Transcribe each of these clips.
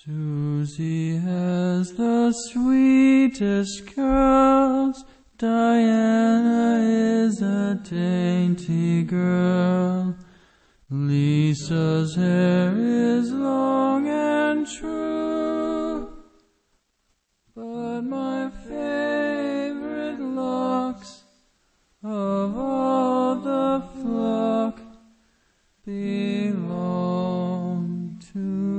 Susie has the sweetest curls. Diana is a dainty girl. Lisa's hair is long and true. But my favorite locks of all the flock belong to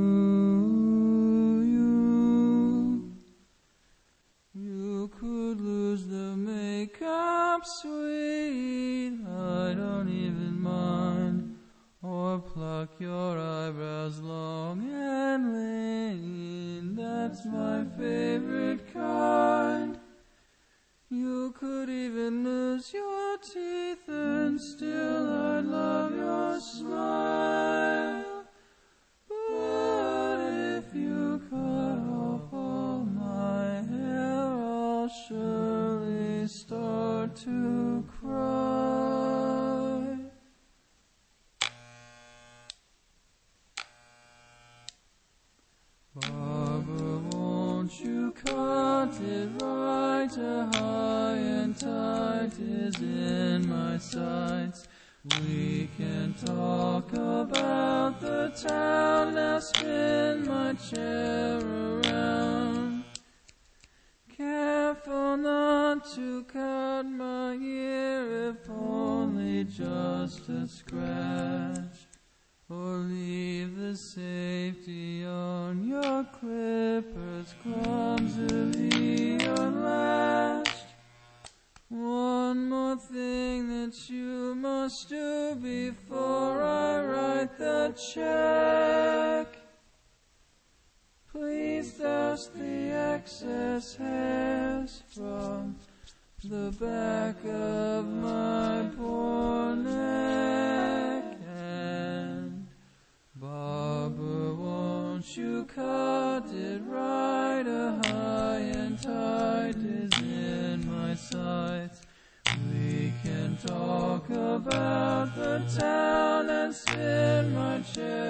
you. You could lose the makeup, sweet, I don't even mind, or pluck your eyebrows long and lean, that's my favorite kind. You could even lose your teeth and still I'd love your smile. But if you cut off all my hair, I'll surely start to cry. Barbara, won't you cut it right? A high and tight is in my sights. We can talk about the town. Now spin my chair around. Careful not to cut my ear, if only just a scratch. Or leave the safety on your clippers clumsily unlatched. One more thing that you must do before I write the check. Please dust the excess hairs from the back of my poor neck. And Barbara, won't you cut it right? A high and tight is in my sights. We can talk about the town and spin my chair